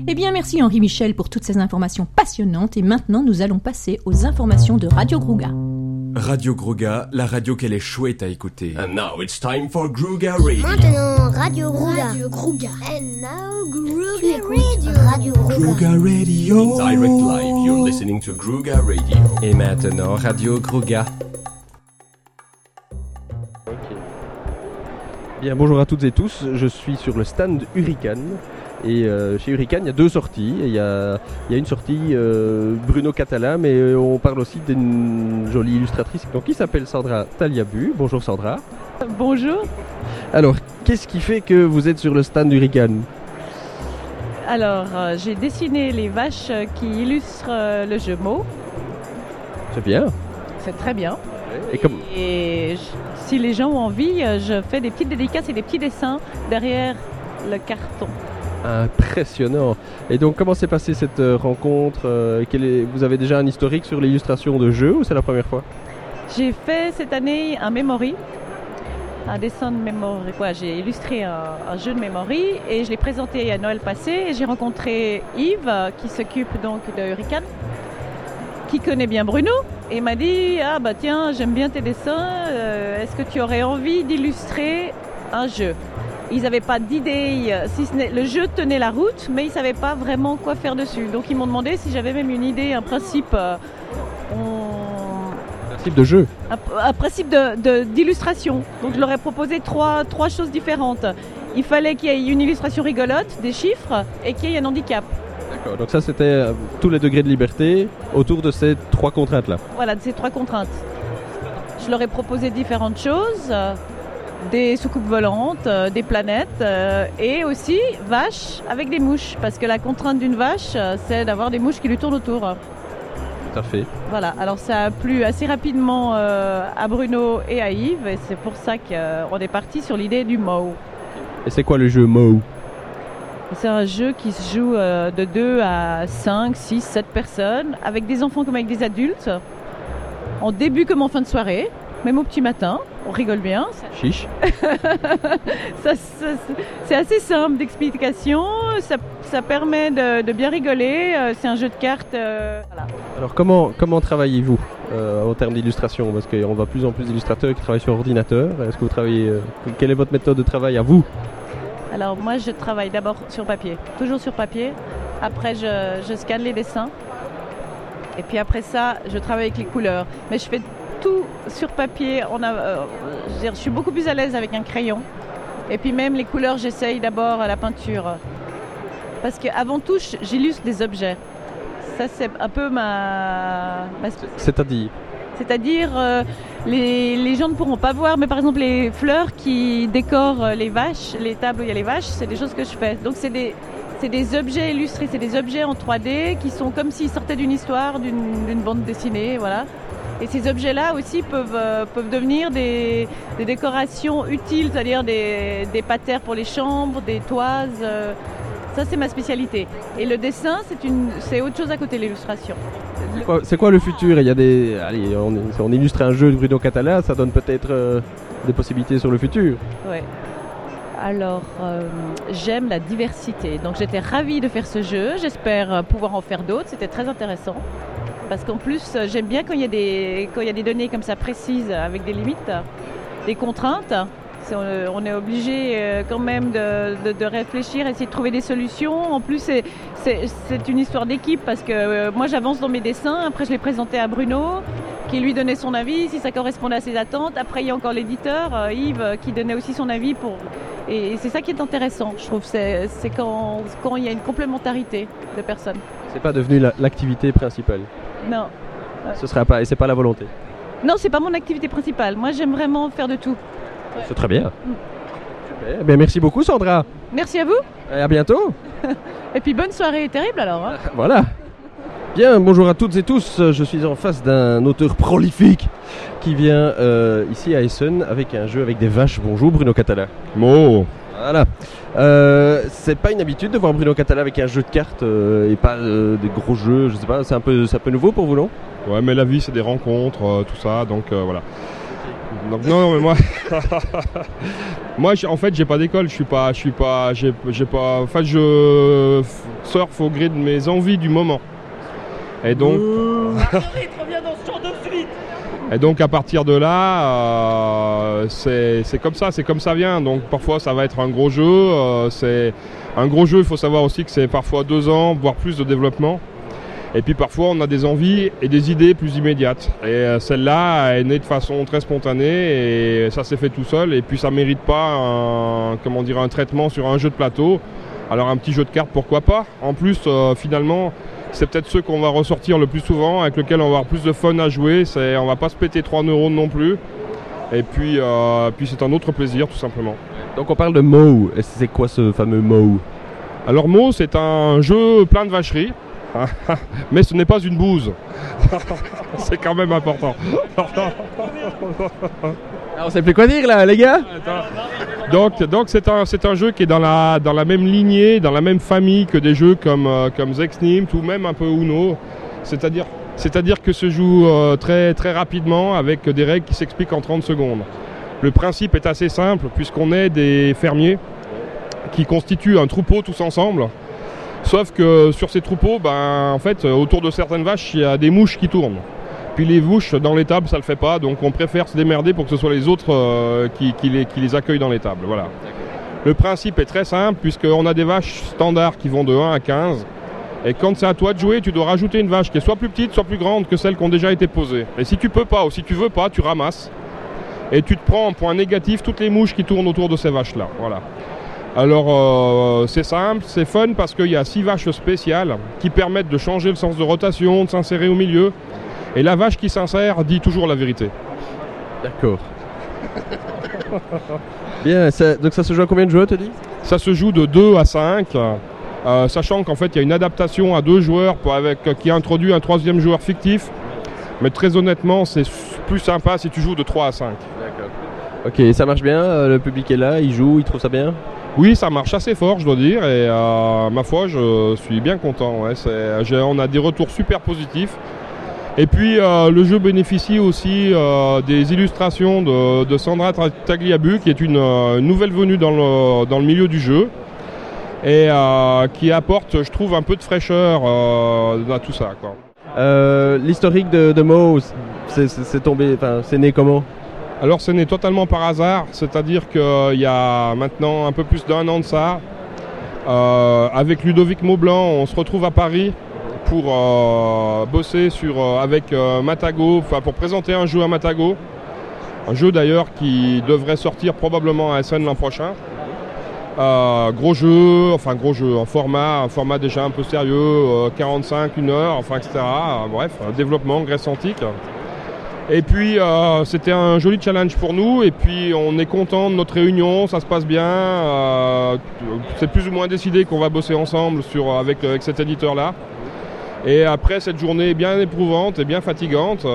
Eh bien, merci Henri Michel pour toutes ces informations passionnantes. Et maintenant, nous allons passer aux informations de Radio Gruga. Radio Gruga, la radio qu'elle est chouette à écouter. And now it's time for Gruga Radio. Maintenant, Radio Gruga. Radio Gruga. And now Gruga Radio. Radio Gruga. Gruga Radio. Direct live, you're listening to Gruga Radio. Et maintenant, Radio Gruga. Bien, bonjour à toutes et tous, je suis sur le stand Hurricane. Et chez Hurricane, il y a deux sorties. Il y a une sortie Bruno Catala, mais on parle aussi d'une jolie illustratrice donc, qui s'appelle Sandra Taliabu. Bonjour Sandra. Bonjour. Alors, qu'est-ce qui fait que vous êtes sur le stand Hurricane ? Alors, j'ai dessiné les vaches qui illustrent le jeu mot. C'est bien. C'est très bien. Et si les gens ont envie, je fais des petites dédicaces et des petits dessins derrière le carton. Impressionnant. Et donc, comment s'est passée cette rencontre ? Vous avez déjà un historique sur l'illustration de jeux ou c'est la première fois ? J'ai fait cette année un memory, un dessin de memory. J'ai illustré un jeu de memory et je l'ai présenté à Noël passé. Et j'ai rencontré Yves qui s'occupe donc de Hurricane, qui connaît bien Bruno et m'a dit « Ah bah tiens, j'aime bien tes dessins, est-ce que tu aurais envie d'illustrer un jeu ?» Ils n'avaient pas d'idée, si ce n'est, le jeu tenait la route, mais ils ne savaient pas vraiment quoi faire dessus. Donc ils m'ont demandé si j'avais même une idée, un principe, principe de jeu. Un principe d'illustration. Donc je leur ai proposé trois choses différentes. Il fallait qu'il y ait une illustration rigolote, des chiffres, et qu'il y ait un handicap. D'accord, donc ça c'était tous les degrés de liberté autour de ces trois contraintes-là. Voilà, de ces trois contraintes. Je leur ai proposé différentes choses. Des soucoupes volantes, des planètes et aussi vaches avec des mouches. Parce que la contrainte d'une vache, c'est d'avoir des mouches qui lui tournent autour. Tout à fait. Voilà, alors ça a plu assez rapidement à Bruno et à Yves. Et c'est pour ça qu'on est parti sur l'idée du MOW. Et c'est quoi le jeu MOW ? C'est un jeu qui se joue de 2 à 5, 6, 7 personnes, avec des enfants comme avec des adultes, en début comme en fin de soirée. Même au petit matin, on rigole bien. Chiche. C'est assez simple d'explication, ça permet de bien rigoler, c'est un jeu de cartes. Voilà. Alors comment travaillez-vous en termes d'illustration ? Parce qu'on voit plus en plus d'illustrateurs qui travaillent sur ordinateur. Est-ce que vous travaillez quelle est votre méthode de travail à vous ? Alors moi je travaille d'abord sur papier, toujours sur papier. Après je scanne les dessins. Et puis après ça, je travaille avec les couleurs. Mais je fais tout sur papier. Je suis beaucoup plus à l'aise avec un crayon. Et puis même les couleurs, j'essaye d'abord à la peinture. Parce qu'avant tout, j'illustre des objets. Ça, c'est un peu ma... C'est-à-dire, les gens ne pourront pas voir, mais par exemple les fleurs qui décorent les vaches, les tables où il y a les vaches, c'est des choses que je fais. Donc c'est des objets illustrés, c'est des objets en 3D qui sont comme s'ils sortaient d'une histoire, d'une bande dessinée, voilà. Et ces objets-là aussi peuvent devenir des décorations utiles, c'est-à-dire des patères pour les chambres, des toises. Ça, c'est ma spécialité. Et le dessin, c'est autre chose à côté de l'illustration. C'est quoi le futur ? Il y a on illustre un jeu de Bruno Catala, ça donne peut-être des possibilités sur le futur. Oui. Alors, j'aime la diversité. Donc, j'étais ravie de faire ce jeu. J'espère pouvoir en faire d'autres. C'était très intéressant. Parce qu'en plus, j'aime bien quand il y a des données comme ça précises, avec des limites, des contraintes. On est obligé quand même de réfléchir, essayer de trouver des solutions. En plus, c'est une histoire d'équipe parce que moi, j'avance dans mes dessins. Après, je les présentais à Bruno, qui lui donnait son avis, si ça correspondait à ses attentes. Après, il y a encore l'éditeur, Yves, qui donnait aussi son avis. Et c'est ça qui est intéressant, je trouve. C'est quand il y a une complémentarité de personnes. C'est pas devenu l'activité principale ? Non. Ce sera pas, et c'est pas la volonté ? Non, c'est pas mon activité principale. Moi, j'aime vraiment faire de tout. C'est très bien. Super. Bien, merci beaucoup, Sandra. Merci à vous. Et à bientôt. Et puis bonne soirée terrible alors. Hein. Voilà. Bien, bonjour à toutes et tous. Je suis en face d'un auteur prolifique qui vient ici à Essen avec un jeu avec des vaches. Bonjour Bruno Catala. Bon. Voilà. C'est pas une habitude de voir Bruno Catala avec un jeu de cartes et pas des gros jeux, je sais pas, c'est un peu nouveau pour vous, non ? Ouais, mais la vie c'est des rencontres, tout ça, donc voilà. Donc non, mais moi, en fait, j'ai pas d'école. J'ai pas. En fait, je surfe au gré de mes envies du moment. Et donc. Et donc à partir de là, c'est comme ça vient. Donc parfois ça va être un gros jeu. C'est un gros jeu. Il faut savoir aussi que c'est parfois 2 ans, voire plus de développement. Et puis parfois on a des envies et des idées plus immédiates. Et celle-là est née de façon très spontanée et ça s'est fait tout seul. Et puis ça mérite pas un traitement sur un jeu de plateau. Alors un petit jeu de cartes, pourquoi pas. En plus, finalement, c'est peut-être ceux qu'on va ressortir le plus souvent, avec lequel on va avoir plus de fun à jouer. On va pas se péter 3 neurones non plus. Et puis c'est un autre plaisir tout simplement. Donc on parle de Mo. C'est quoi ce fameux Mo? Alors Mo, c'est un jeu plein de vacheries. Mais ce n'est pas une bouse. C'est quand même important. Alors, on sait plus quoi dire là, les gars. Donc c'est un jeu qui est dans la même lignée, dans la même famille que des jeux comme Zexnimt ou même un peu Uno. C'est-à-dire que se joue très, très rapidement avec des règles qui s'expliquent en 30 secondes. Le principe est assez simple puisqu'on est des fermiers qui constituent un troupeau tous ensemble. Sauf que sur ces troupeaux, en fait, autour de certaines vaches, il y a des mouches qui tournent. Puis les mouches dans l'étable, ça le fait pas, donc on préfère se démerder pour que ce soit les autres qui les accueillent dans l'étable. Voilà. Le principe est très simple, puisqu'on a des vaches standards qui vont de 1 à 15. Et quand c'est à toi de jouer, tu dois rajouter une vache qui est soit plus petite, soit plus grande que celles qui ont déjà été posées. Et si tu peux pas, ou si tu veux pas, tu ramasses. Et tu te prends en point négatif toutes les mouches qui tournent autour de ces vaches-là. Voilà. Alors c'est simple, c'est fun parce qu'il y a 6 vaches spéciales qui permettent de changer le sens de rotation, de s'insérer au milieu. Et la vache qui s'insère dit toujours la vérité. D'accord. Bien, donc ça se joue à combien de joueurs, tu dis? Ça se joue de 2 à 5, sachant qu'en fait il y a une adaptation à 2 joueurs qui introduit un 3e joueur fictif. Mais très honnêtement, c'est plus sympa si tu joues de 3 à 5. D'accord. Ok, ça marche bien, le public est là, il joue, il trouve ça bien? Oui, ça marche assez fort, je dois dire, et ma foi, je suis bien content. Ouais. On a des retours super positifs. Et puis, le jeu bénéficie aussi des illustrations de Sandra Tagliabu, qui est une nouvelle venue dans le milieu du jeu, et qui apporte, je trouve, un peu de fraîcheur à tout ça, quoi. L'historique de Mo, c'est né comment? Alors c'est né totalement par hasard, c'est-à-dire qu'il y a maintenant un peu plus d'1 an de ça, avec Ludovic Maublanc, on se retrouve à Paris pour bosser avec Matago, pour présenter un jeu à Matago, un jeu d'ailleurs qui devrait sortir probablement à SN l'an prochain. Gros jeu, un format déjà un peu sérieux, 45, 1 heure, etc. Bref, développement Grèce antique. Et puis c'était un joli challenge pour nous et puis on est content de notre réunion, ça se passe bien, c'est plus ou moins décidé qu'on va bosser ensemble avec cet éditeur-là. Et après cette journée bien éprouvante et bien fatigante,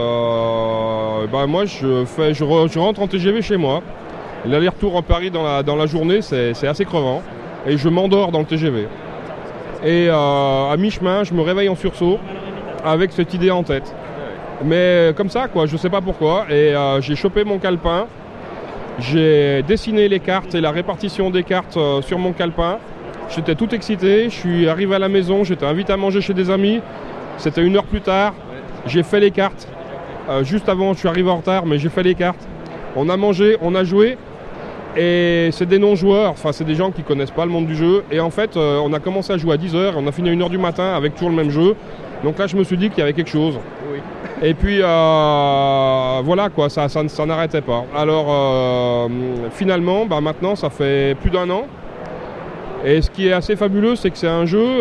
moi je rentre en TGV chez moi. L'aller-retour en Paris dans la journée c'est assez crevant et je m'endors dans le TGV. Et à mi-chemin je me réveille en sursaut avec cette idée en tête. Mais comme ça, quoi, je sais pas pourquoi. Et j'ai chopé mon calepin, j'ai dessiné les cartes et la répartition des cartes sur mon calepin. J'étais tout excité, je suis arrivé à la maison, j'étais invité à manger chez des amis. C'était 1 heure plus tard, j'ai fait les cartes. Juste avant, je suis arrivé en retard, mais j'ai fait les cartes. On a mangé, on a joué. Et c'est des non-joueurs, c'est des gens qui connaissent pas le monde du jeu. Et en fait, on a commencé à jouer à 10h, on a fini à 1h du matin avec toujours le même jeu. Donc là, je me suis dit qu'il y avait quelque chose. Oui. Et puis, voilà, quoi, ça n'arrêtait pas. Alors, finalement, maintenant, ça fait plus d'1 an. Et ce qui est assez fabuleux, c'est que c'est un jeu...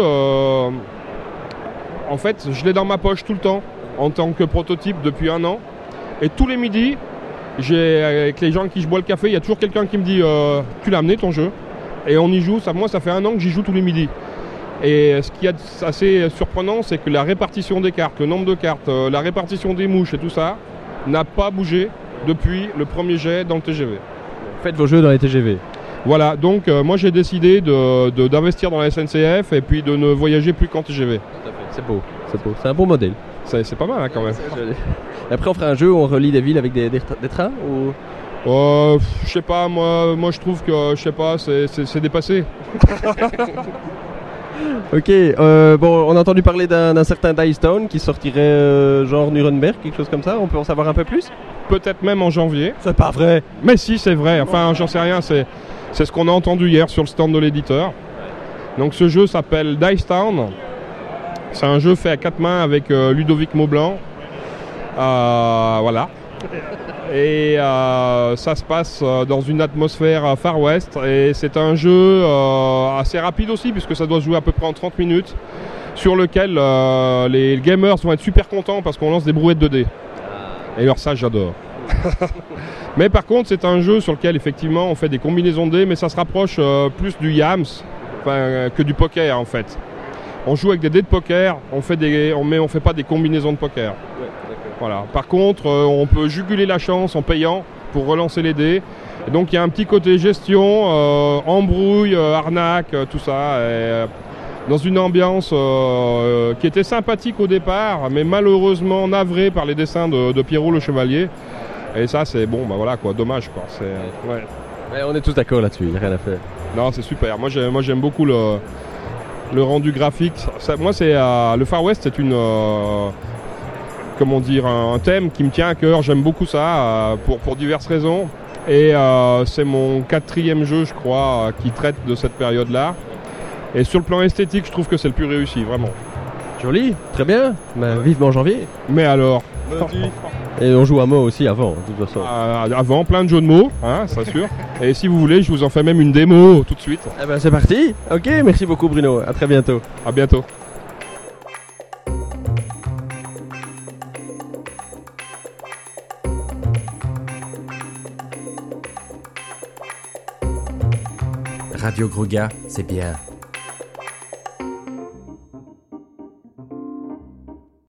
en fait, je l'ai dans ma poche tout le temps, en tant que prototype depuis 1 an. Et tous les midis, avec les gens avec qui je bois le café, il y a toujours quelqu'un qui me dit « Tu l'as amené ton jeu ?» Et on y joue, moi, ça fait 1 an que j'y joue tous les midis. Et ce qui est assez surprenant, c'est que la répartition des cartes, le nombre de cartes, la répartition des mouches et tout ça, n'a pas bougé depuis le premier jet dans le TGV. Faites vos jeux dans les TGV. Voilà, donc moi j'ai décidé d'investir dans la SNCF et puis de ne voyager plus qu'en TGV. C'est beau, c'est un bon modèle. C'est pas mal hein, quand même. Et après, on fera un jeu où on relie des villes avec des trains ou... Je sais pas, moi je trouve que, je sais pas, c'est dépassé. Ok, bon, on a entendu parler d'un certain Dice Town qui sortirait genre Nuremberg, quelque chose comme ça. On peut en savoir un peu plus? Peut-être même en janvier. C'est pas vrai. Mais si, c'est vrai. Enfin, j'en sais rien. C'est ce qu'on a entendu hier sur le stand de l'éditeur. Donc ce jeu s'appelle Dice Town. C'est un jeu fait à 4 mains avec Ludovic Maublanc. Voilà. Et ça se passe dans une atmosphère Far West. Et c'est un jeu assez rapide aussi, puisque ça doit se jouer à peu près en 30 minutes, sur lequel les gamers vont être super contents parce qu'on lance des brouettes de dés. Et alors ça, j'adore. Mais par contre, c'est un jeu sur lequel effectivement on fait des combinaisons de dés, mais ça se rapproche plus du Yams que du poker en fait. On joue avec des dés de poker, on fait pas des combinaisons de poker. Ouais, voilà. Par contre, on peut juguler la chance en payant pour relancer les dés. Et donc il y a un petit côté gestion, embrouille, arnaque, tout ça. Dans une ambiance qui était sympathique au départ, mais malheureusement navrée par les dessins de Pierrot le Chevalier. Et ça, c'est bon, bah voilà quoi, dommage quoi. Ouais. Ouais, on est tous d'accord là-dessus, il n'y a rien à faire. Non, c'est super. Moi, j'aime beaucoup le rendu graphique. Moi, c'est le Far West, c'est comment dire, un thème qui me tient à cœur. J'aime beaucoup ça pour diverses raisons. Et c'est mon 4e jeu, je crois, qui traite de cette période-là. Et sur le plan esthétique, je trouve que c'est le plus réussi, vraiment. Joli, très bien. Bah, vivement janvier. Mais alors. Et on joue à mots aussi avant, de toute façon. Avant, plein de jeux de mots, hein, c'est sûr. Et si vous voulez, je vous en fais même une démo tout de suite. Eh ben c'est parti. Ok, merci beaucoup Bruno. À très bientôt. À bientôt. Radio Gruga, c'est bien.